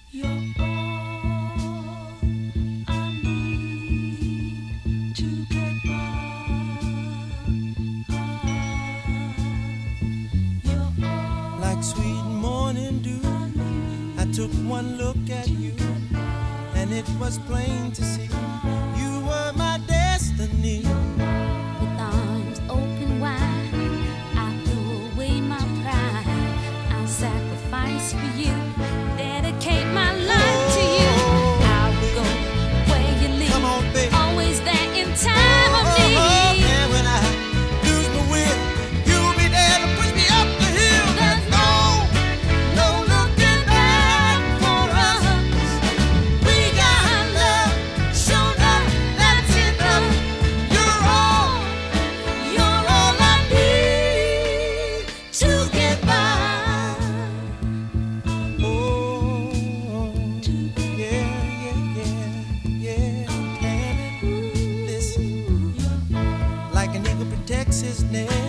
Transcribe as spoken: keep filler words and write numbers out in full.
You're all I need to get by. You're all Like sweet morning dew, I took one look at you, and it was plain to see you were my destiny. with arms open wide. I threw away my pride. I'll sacrifice for you, dedicate my life to you. I will go where you lead, Come on, baby. always there in time of Oh, need. and when I lose my will, you'll be there to push me up the hill. There's no, no looking back for us. We got love, show love, that's enough. You're all, You're all I need to get by. oh, To get yeah, yeah, yeah, yeah. Listen, like an eagle protects his nest.